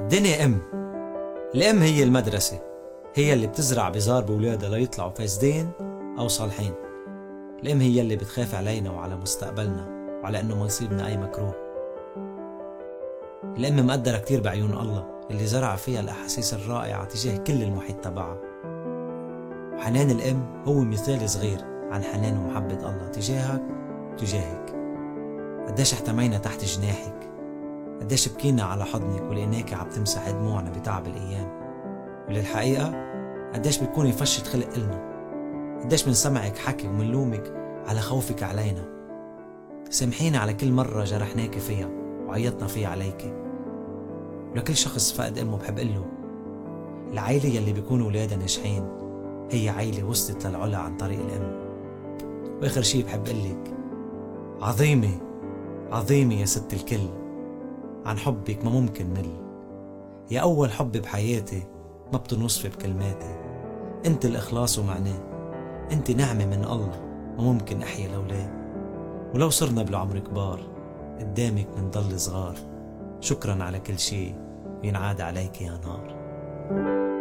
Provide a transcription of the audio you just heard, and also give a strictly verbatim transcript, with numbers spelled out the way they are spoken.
الدنيا أم. الأم هي المدرسة، هي اللي بتزرع بذار بولادها ليطلعوا فاسدين أو صالحين. الأم هي اللي بتخاف علينا وعلى مستقبلنا وعلى أنه ما يصيبنا أي مكروه. الأم مقدرة كتير بعيون الله اللي زرع فيها الأحاسيس الرائعة تجاه كل المحيط تبعها. وحنان الأم هو مثال صغير عن حنان ومحبة الله تجاهك وتجاهك. قديش احتمينا تحت جناحك، قديش بكينا على حضنك ولقيناك عم تمسح دموعنا بتعب الأيام. وللحقيقة قديش بتكوني فشة خلق إلنا، قديش من سمعك حكي ومنلومك على خوفك علينا. سامحينا على كل مرة جرحناك فيها وعيطنا فيها عليك. ولكل شخص فقد أمه بحب قله العيلة يلي بيكونوا ولادها ناجحين هي عيلة وصلت للعلا عن طريق الأم. وآخر شي بحب قلك عظيمة عظيمة يا ست الكل، عن حبك ما ممكن مل. يا أول حب بحياتي ما بتنوصف بكلماتي. انت الإخلاص ومعناه، انت نعمة من الله ما ممكن أحيا لولاه. ولو صرنا بالعمر كبار قدامك منضل صغار. شكرا على كل شي، ينعاد عليك يا نار.